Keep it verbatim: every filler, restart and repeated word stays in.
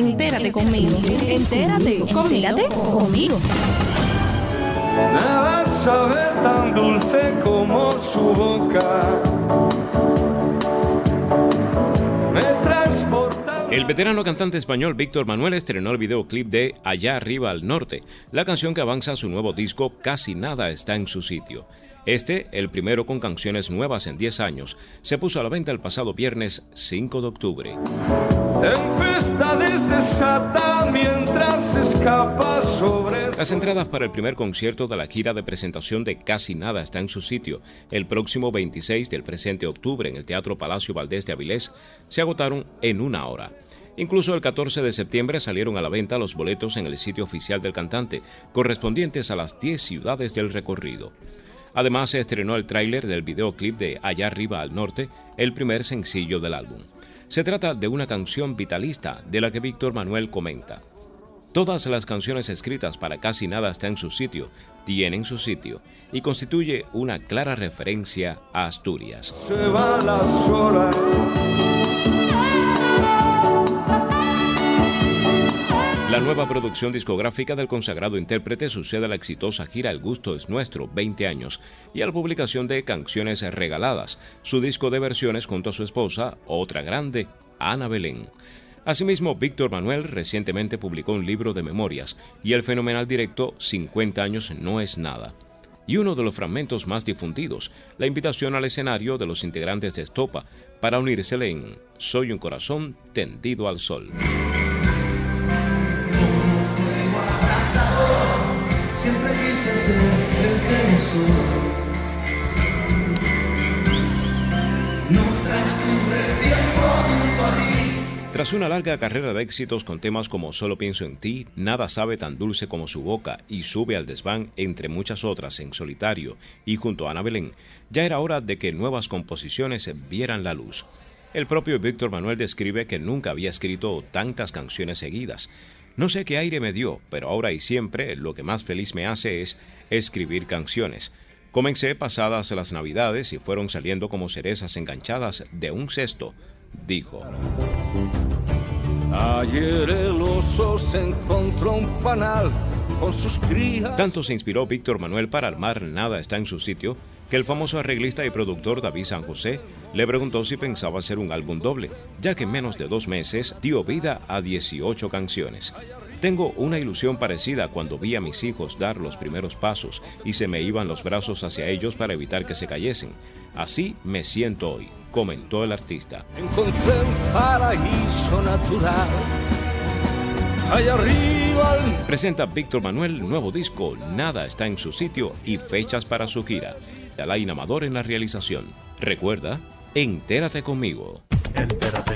Entérate conmigo. Entérate conmigo. conmigo. Nada sabe tan dulce como su boca. Me transporta. El veterano cantante español Víctor Manuel estrenó el videoclip de Allá arriba al norte, la canción que avanza a su nuevo disco Casi nada está en su sitio. Este, el primero con canciones nuevas en diez años, se puso a la venta el pasado viernes cinco de octubre. Tempestades desatan mientras escapa sobre... Las entradas para el primer concierto de la gira de presentación de Casi nada está en su sitio, el próximo veintiséis del presente octubre en el Teatro Palacio Valdés de Avilés, se agotaron en una hora. Incluso el catorce de septiembre salieron a la venta los boletos en el sitio oficial del cantante, correspondientes a las diez ciudades del recorrido. Además, se estrenó el tráiler del videoclip de Allá arriba al norte, el primer sencillo del álbum. Se trata de una canción vitalista de la que Víctor Manuel comenta: todas las canciones escritas para Casi nada está en su sitio, tienen su sitio, y constituye una clara referencia a Asturias. Se van las horas. La nueva producción discográfica del consagrado intérprete sucede a la exitosa gira El gusto es nuestro, veinte años, y a la publicación de Canciones regaladas, su disco de versiones junto a su esposa, otra grande, Ana Belén. Asimismo, Víctor Manuel recientemente publicó un libro de memorias y el fenomenal directo cincuenta años no es nada. Y uno de los fragmentos más difundidos, la invitación al escenario de los integrantes de Estopa para unírsele en Soy un corazón tendido al sol. Siempre quise ser el que no soy. No transcurre el tiempo junto a ti. Tras una larga carrera de éxitos con temas como Solo pienso en ti, Nada sabe tan dulce como su boca y Sube al desván, entre muchas otras en solitario y junto a Ana Belén, ya era hora de que nuevas composiciones vieran la luz. El propio Víctor Manuel describe que nunca había escrito tantas canciones seguidas. No sé qué aire me dio, pero ahora y siempre lo que más feliz me hace es escribir canciones. Comencé pasadas las Navidades y fueron saliendo como cerezas enganchadas de un cesto, dijo. Ayer el oso se encontró un panal con sus crías. Tanto se inspiró Víctor Manuel para armar Nada está en su sitio, que el famoso arreglista y productor David San José le preguntó si pensaba hacer un álbum doble, ya que en menos de dos meses dio vida a dieciocho canciones. Tengo una ilusión parecida cuando vi a mis hijos dar los primeros pasos y se me iban los brazos hacia ellos para evitar que se cayesen. Así me siento hoy, comentó el artista. Encontré un paraíso natural. Allá arriba. Presenta Víctor Manuel nuevo disco, Nada está en su sitio y fechas para su gira. Alain Amador en la realización. Recuerda, entérate conmigo. Entérate.